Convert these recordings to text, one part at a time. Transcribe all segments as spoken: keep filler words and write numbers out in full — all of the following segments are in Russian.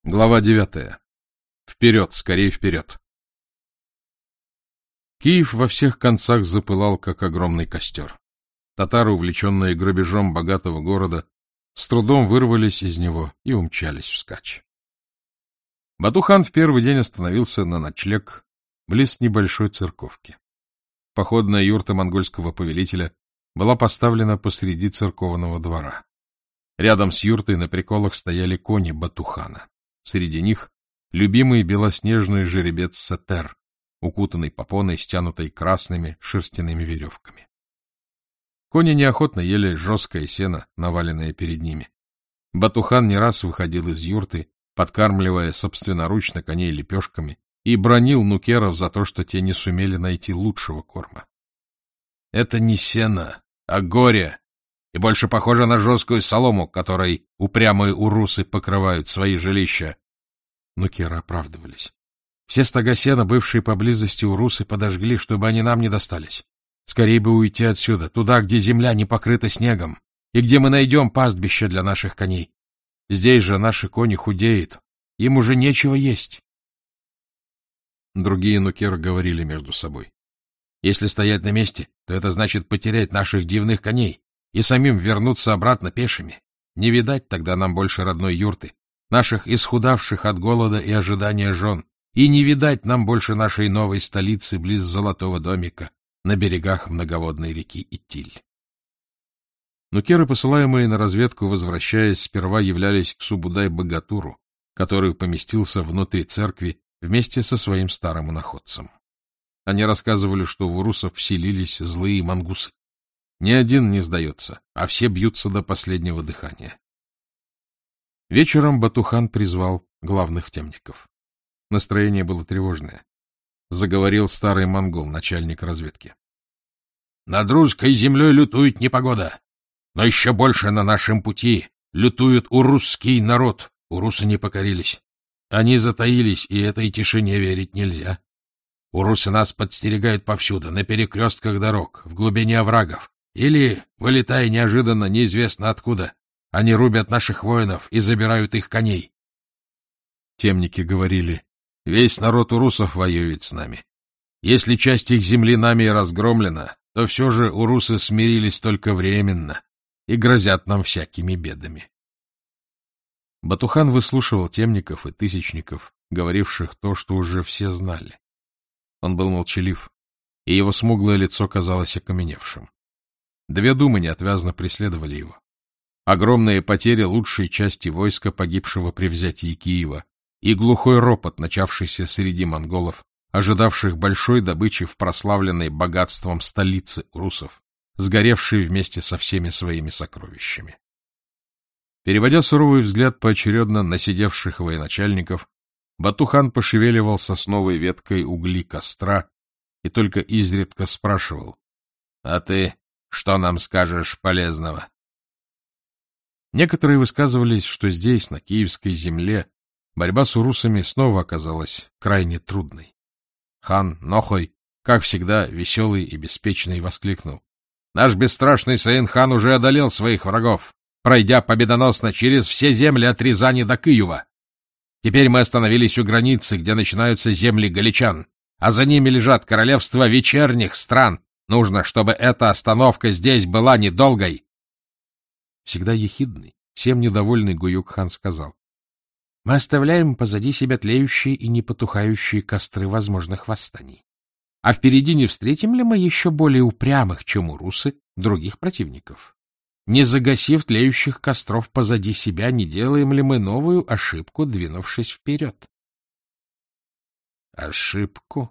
Глава девятая. Вперед, скорее вперед. Киев во всех концах запылал, как огромный костер. Татары, увлеченные грабежом богатого города, с трудом вырвались из него и умчались вскачь. Бату-хан в первый день остановился на ночлег близ небольшой церковки. Походная юрта монгольского повелителя была поставлена посреди церковного двора. Рядом с юртой на приколах стояли кони Бату-хана. Среди них любимый белоснежный жеребец Сетер, укутанный попоной, стянутой красными шерстяными веревками. Кони неохотно ели жесткое сено, наваленное перед ними. Бату-хан не раз выходил из юрты, подкармливая собственноручно коней лепешками, и бранил нукеров за то, что те не сумели найти лучшего корма. — Это не сено, а горе, и больше похоже на жесткую солому, которой упрямые урусы покрывают свои жилища. Нукеры оправдывались. Все стога сена, бывшие поблизости урусы, подожгли, чтобы они нам не достались. Скорее бы уйти отсюда, туда, где земля не покрыта снегом, и где мы найдем пастбище для наших коней. Здесь же наши кони худеют, им уже нечего есть. Другие нукеры говорили между собой. Если стоять на месте, то это значит потерять наших дивных коней и самим вернуться обратно пешими. Не видать тогда нам больше родной юрты, наших исхудавших от голода и ожидания жен, и не видать нам больше нашей новой столицы близ Золотого домика на берегах многоводной реки Итиль. Нукеры, посылаемые на разведку, возвращаясь, сперва являлись к Субудай-богатуру, который поместился внутри церкви вместе со своим старым иноходцем. Они рассказывали, что в урусов вселились злые мангусы. Ни один не сдается, а все бьются до последнего дыхания. Вечером Бату-хан призвал главных темников. Настроение было тревожное. Заговорил старый монгол, начальник разведки. — Над русской землей лютует непогода, но еще больше на нашем пути лютует урусский народ. Урусы не покорились. Они затаились, и этой тишине верить нельзя. Урусы нас подстерегают повсюду, на перекрестках дорог, в глубине оврагов, или, вылетая неожиданно неизвестно откуда, они рубят наших воинов и забирают их коней. Темники говорили: весь народ урусов воюет с нами. Если часть их земли нами разгромлена, то все же урусы смирились только временно и грозят нам всякими бедами. Бату-хан выслушивал темников и тысячников, говоривших то, что уже все знали. Он был молчалив, и его смуглое лицо казалось окаменевшим. Две думы неотвязно преследовали его. Огромные потери лучшей части войска, погибшего при взятии Киева, и глухой ропот, начавшийся среди монголов, ожидавших большой добычи в прославленной богатством столице урусов, сгоревшей вместе со всеми своими сокровищами. Переводя суровый взгляд поочередно на сидевших военачальников, Бату-хан пошевеливал сосновой веткой угли костра и только изредка спрашивал: — А ты что нам скажешь полезного? Некоторые высказывались, что здесь, на киевской земле, борьба с урусами снова оказалась крайне трудной. Хан Нохой, как всегда веселый и беспечный, воскликнул: — Наш бесстрашный Саин-хан уже одолел своих врагов, пройдя победоносно через все земли от Рязани до Киева. Теперь мы остановились у границы, где начинаются земли галичан, а за ними лежат королевства вечерних стран. Нужно, чтобы эта остановка здесь была недолгой. Всегда ехидный, всем недовольный Гуюк-хан сказал: — Мы оставляем позади себя тлеющие и непотухающие костры возможных восстаний. А впереди не встретим ли мы еще более упрямых, чем урусы, других противников? Не загасив тлеющих костров позади себя, не делаем ли мы новую ошибку, двинувшись вперед? — Ошибку?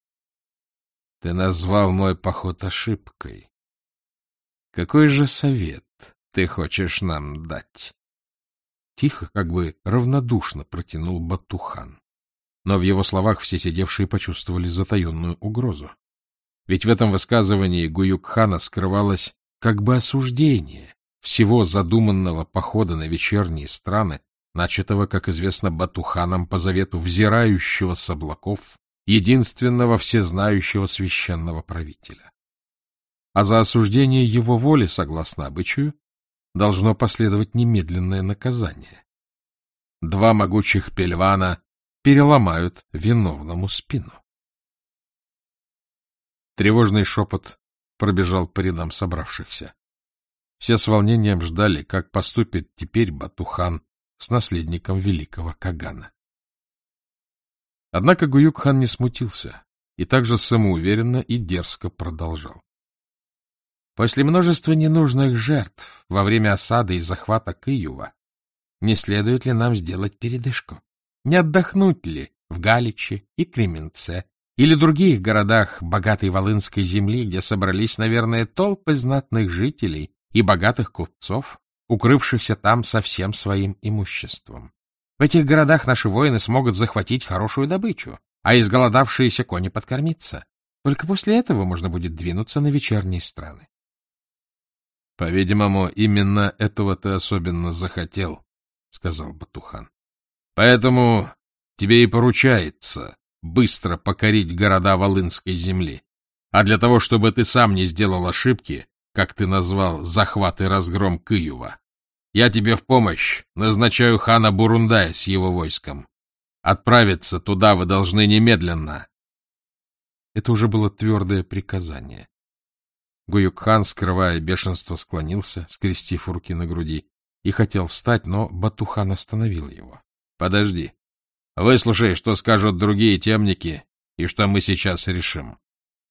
Ты назвал мой поход ошибкой. Какой же совет ты хочешь нам дать? Тихо, как бы равнодушно протянул Бату-хан. Но в его словах все сидевшие почувствовали затаенную угрозу. Ведь в этом высказывании Гуюк-хана скрывалось как бы осуждение всего задуманного похода на вечерние страны, начатого, как известно, Бату-ханом по завету взирающего с облаков, единственного всезнающего священного правителя. А за осуждение его воли, согласно обычаю, должно последовать немедленное наказание. два могучих пельвана переломают виновному спину. Тревожный шепот пробежал по рядам собравшихся. Все с волнением ждали, как поступит теперь Бату-хан с наследником великого Кагана. Однако Гуюк-хан не смутился и также самоуверенно и дерзко продолжал. После множества ненужных жертв во время осады и захвата Киева не следует ли нам сделать передышку? Не отдохнуть ли в Галиче и Кременце или других городах богатой Волынской земли, где собрались, наверное, толпы знатных жителей и богатых купцов, укрывшихся там со всем своим имуществом? В этих городах наши воины смогут захватить хорошую добычу, а изголодавшиеся кони подкормиться. Только после этого можно будет двинуться на вечерние страны. — По-видимому, именно этого ты особенно захотел, — сказал Бату-хан. — Поэтому тебе и поручается быстро покорить города Волынской земли. А для того, чтобы ты сам не сделал ошибки, как ты назвал захват и разгром Киева, я тебе в помощь назначаю хана Бурундая с его войском. Отправиться туда вы должны немедленно. Это уже было твердое приказание. Гуюк-хан, скрывая бешенство, склонился, скрестив руки на груди, и хотел встать, но Бату-хан остановил его. — Подожди. Выслушай, что скажут другие темники, и что мы сейчас решим.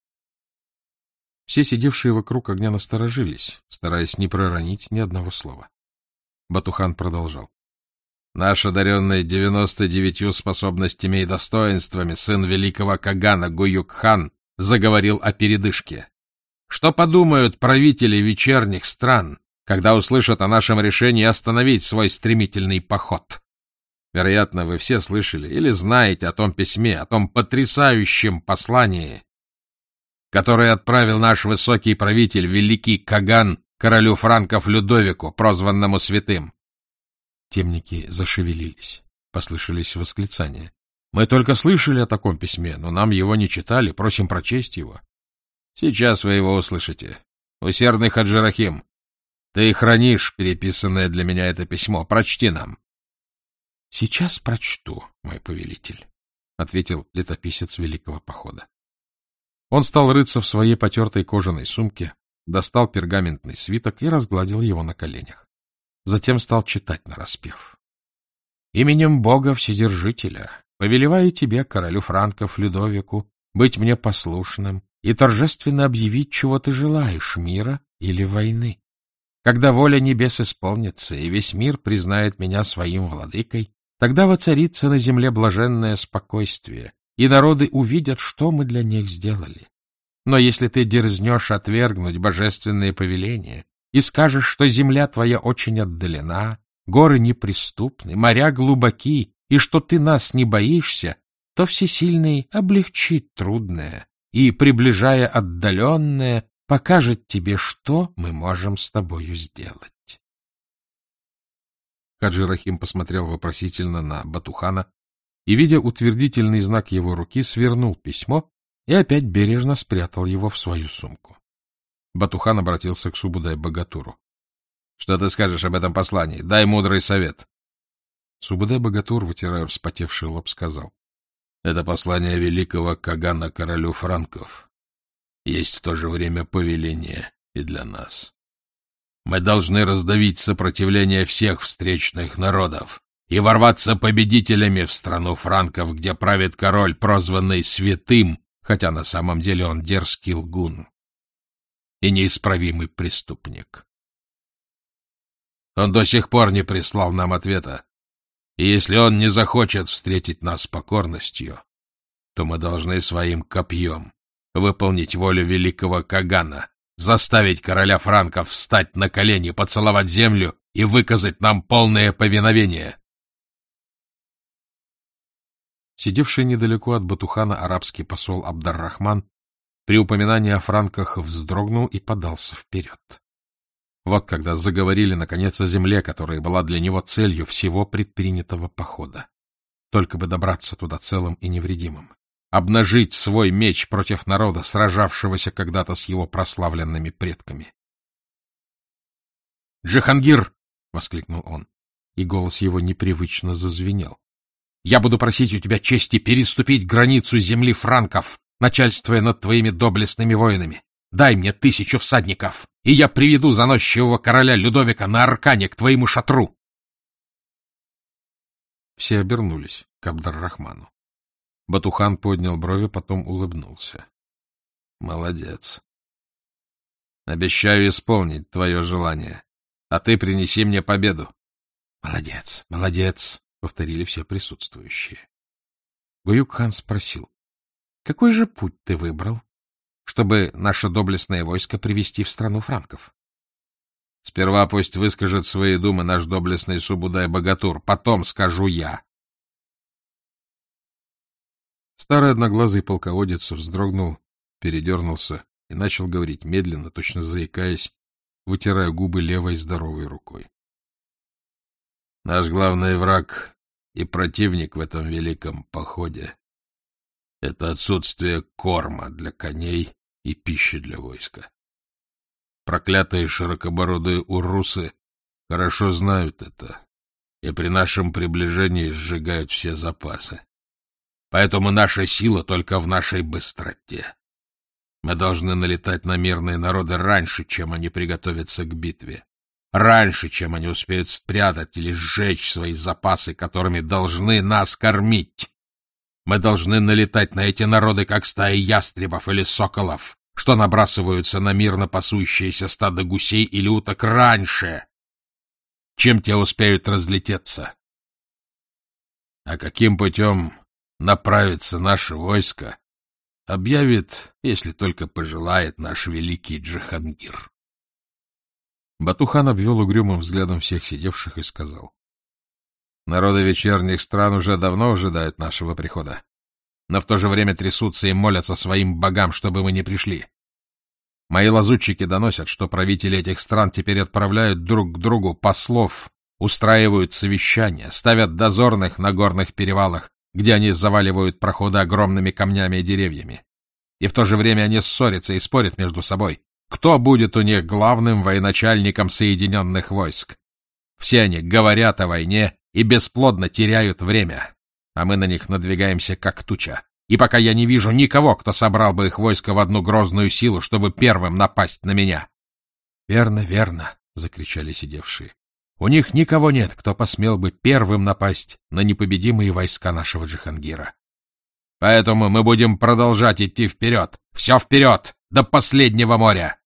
Все сидевшие вокруг огня насторожились, стараясь не проронить ни одного слова. Бату-хан продолжал. — Наш одаренный девяносто девятью способностями и достоинствами сын великого Кагана Гуюк-хан заговорил о передышке. Что подумают правители вечерних стран, когда услышат о нашем решении остановить свой стремительный поход? Вероятно, вы все слышали или знаете о том письме, о том потрясающем послании, которое отправил наш высокий правитель, великий Каган, королю франков Людовику, прозванному Святым. Темники зашевелились, послышались восклицания. — Мы только слышали о таком письме, но нам его не читали, просим прочесть его. — Сейчас вы его услышите. Усердный Хаджи Рахим, ты хранишь переписанное для меня это письмо. Прочти нам. — Сейчас прочту, мой повелитель, — ответил летописец Великого Похода. Он стал рыться в своей потертой кожаной сумке, достал пергаментный свиток и разгладил его на коленях. Затем стал читать нараспев. «Именем Бога Вседержителя повелеваю тебе, королю франков Людовику, быть мне послушным и торжественно объявить, чего ты желаешь, мира или войны. Когда воля небес исполнится, и весь мир признает меня своим владыкой, тогда воцарится на земле блаженное спокойствие, и народы увидят, что мы для них сделали. Но если ты дерзнешь отвергнуть божественные повеления и скажешь, что земля твоя очень отдалена, горы неприступны, моря глубоки, и что ты нас не боишься, то Всесильный облегчит трудное и, приближая отдаленное, покажет тебе, что мы можем с тобою сделать. Хаджи Рахим посмотрел вопросительно на Бату-хана и, видя утвердительный знак его руки, свернул письмо и опять бережно спрятал его в свою сумку. Бату-хан обратился к Субудай-богатуру. — Что ты скажешь об этом послании? Дай мудрый совет. Субудай-богатур, вытирая вспотевший лоб, сказал. — Это послание великого Кагана королю франков. Есть в то же время повеление и для нас. Мы должны раздавить сопротивление всех встречных народов и ворваться победителями в страну франков, где правит король, прозванный Святым, хотя на самом деле он дерзкий лгун и неисправимый преступник. Он до сих пор не прислал нам ответа, и если он не захочет встретить нас с покорностью, то мы должны своим копьем выполнить волю великого Кагана, заставить короля франков встать на колени, поцеловать землю и выказать нам полное повиновение. Сидевший недалеко от Бату-хана арабский посол Абдар-Рахман при упоминании о франках вздрогнул и подался вперед. Вот когда заговорили, наконец, о земле, которая была для него целью всего предпринятого похода. Только бы добраться туда целым и невредимым. Обнажить свой меч против народа, сражавшегося когда-то с его прославленными предками. «Джихангир!» — воскликнул он. и голос его непривычно зазвенел. — Я буду просить у тебя чести переступить границу земли франков, начальствуя над твоими доблестными воинами. Дай мне тысячу всадников, и я приведу заносчивого короля Людовика на аркане к твоему шатру. Все обернулись к Абдар-Рахману. Батухан поднял брови, потом улыбнулся. — Молодец. Обещаю исполнить твое желание, а ты принеси мне победу. — Молодец, молодец, — повторили все присутствующие. Гуюк-хан спросил: — Какой же путь ты выбрал, чтобы наше доблестное войско привести в страну франков? — Сперва пусть выскажет свои думы наш доблестный Субудай-богатур, потом скажу я. Старый одноглазый полководец вздрогнул, передернулся и начал говорить медленно, точно заикаясь, вытирая губы левой здоровой рукой. — Наш главный враг и противник в этом великом походе — это отсутствие корма для коней и пищи для войска. Проклятые широкобородые уррусы хорошо знают это, и при нашем приближении сжигают все запасы. Поэтому наша сила только в нашей быстроте. Мы должны налетать на мирные народы раньше, чем они приготовятся к битве, раньше, чем они успеют спрятать или сжечь свои запасы, которыми должны нас кормить. Мы должны налетать на эти народы, как стаи ястребов или соколов, что набрасываются на мирно пасущиеся стадо гусей или уток раньше, чем те успеют разлететься. А каким путем направится наше войско, объявит, если только пожелает, наш великий Джихангир. Батухан обвел угрюмым взглядом всех сидевших и сказал: — Народы вечерних стран уже давно ожидают нашего прихода, но в то же время трясутся и молятся своим богам, чтобы мы не пришли. Мои лазутчики доносят, что правители этих стран теперь отправляют друг к другу послов, устраивают совещания, ставят дозорных на горных перевалах, где они заваливают проходы огромными камнями и деревьями. И в то же время они ссорятся и спорят между собой, кто будет у них главным военачальником соединенных войск. Все они говорят о войне и бесплодно теряют время, а мы на них надвигаемся как туча. И пока я не вижу никого, кто собрал бы их войско в одну грозную силу, чтобы первым напасть на меня. — Верно, верно, — закричали сидевшие. — У них никого нет, кто посмел бы первым напасть на непобедимые войска нашего Джихангира. Поэтому мы будем продолжать идти вперед, все вперед, до последнего моря.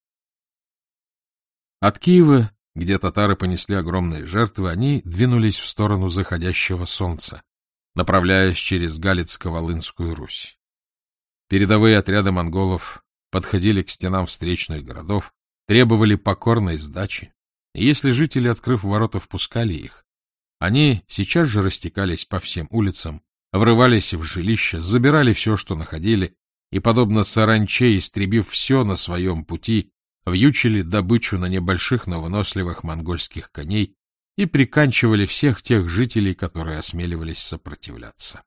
От Киева, где татары понесли огромные жертвы, они двинулись в сторону заходящего солнца, направляясь через Галицко-Волынскую Русь. Передовые отряды монголов подходили к стенам встречных городов, требовали покорной сдачи, и если жители, открыв ворота, впускали их, они сейчас же растекались по всем улицам, врывались в жилища, забирали все, что находили, и, подобно саранче, истребив все на своем пути, вьючили добычу на небольших, но выносливых монгольских коней и приканчивали всех тех жителей, которые осмеливались сопротивляться.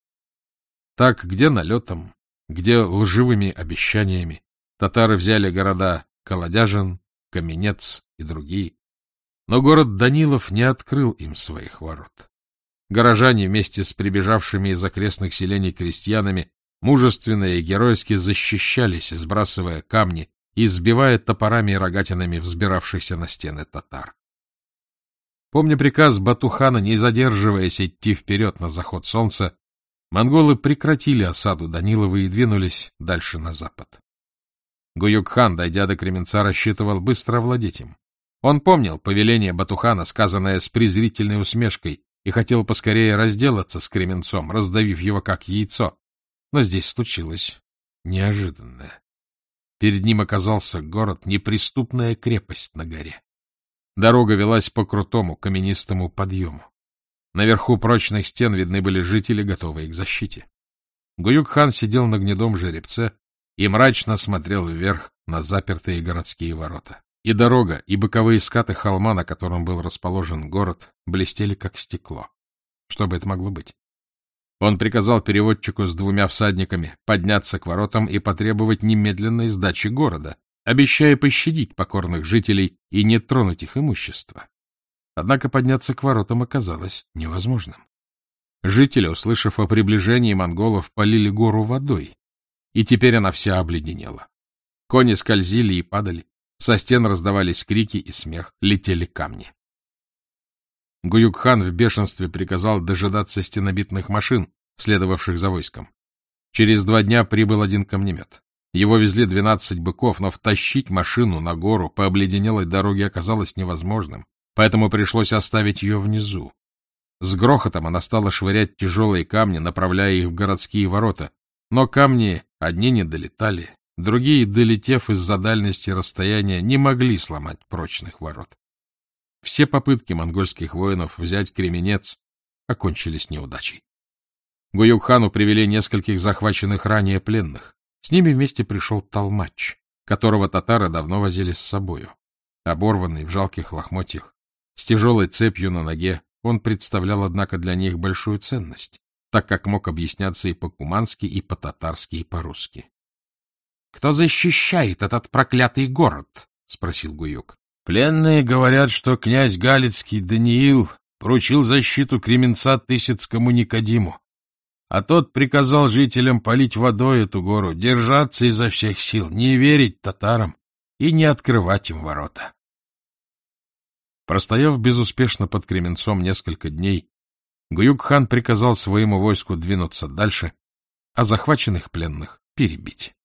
Так, где налетом, где лживыми обещаниями, татары взяли города Колодяжин, Каменец и другие. Но город Данилов не открыл им своих ворот. Горожане вместе с прибежавшими из окрестных селений крестьянами мужественно и геройски защищались, сбрасывая камни и сбивая топорами и рогатинами взбиравшихся на стены татар. Помня приказ Батухана, не задерживаясь идти вперед на заход солнца, монголы прекратили осаду Данилова и двинулись дальше на запад. Гуюк-хан, дойдя до Кременца, рассчитывал быстро овладеть им. Он помнил повеление Батухана, сказанное с презрительной усмешкой, и хотел поскорее разделаться с Кременцом, раздавив его как яйцо. Но здесь случилось неожиданное. Перед ним оказался город, неприступная крепость на горе. Дорога велась по крутому каменистому подъему. Наверху прочных стен видны были жители, готовые к защите. Гуюк-хан сидел на гнедом жеребце и мрачно смотрел вверх на запертые городские ворота. И дорога, и боковые скаты холма, на котором был расположен город, блестели как стекло. Что бы это могло быть? Он приказал переводчику с двумя всадниками подняться к воротам и потребовать немедленной сдачи города, обещая пощадить покорных жителей и не тронуть их имущество. Однако подняться к воротам оказалось невозможным. Жители, услышав о приближении монголов, полили гору водой, и теперь она вся обледенела. Кони скользили и падали, со стен раздавались крики и смех, летели камни. Гуюк-хан в бешенстве приказал дожидаться стенобитных машин, следовавших за войском. Через два дня прибыл один камнемет. Его везли двенадцать быков, но втащить машину на гору по обледенелой дороге оказалось невозможным, поэтому пришлось оставить ее внизу. С грохотом она стала швырять тяжелые камни, направляя их в городские ворота, но камни одни не долетали, другие, долетев из-за дальности расстояния, не могли сломать прочных ворот. Все попытки монгольских воинов взять Кременец окончились неудачей. Гуюк-хану привели нескольких захваченных ранее пленных. С ними вместе пришел толмач, которого татары давно возили с собою. Оборванный в жалких лохмотьях, с тяжелой цепью на ноге, он представлял, однако, для них большую ценность, так как мог объясняться и по-кумански, и по-татарски, и по-русски. — Кто защищает этот проклятый город? — спросил Гуюк. — Пленные говорят, что князь Галицкий Даниил поручил защиту Кременца Тысяцкому Никодиму, а тот приказал жителям полить водой эту гору, держаться изо всех сил, не верить татарам и не открывать им ворота. Простояв безуспешно под Кременцом несколько дней, Гуюк-хан приказал своему войску двинуться дальше, а захваченных пленных перебить.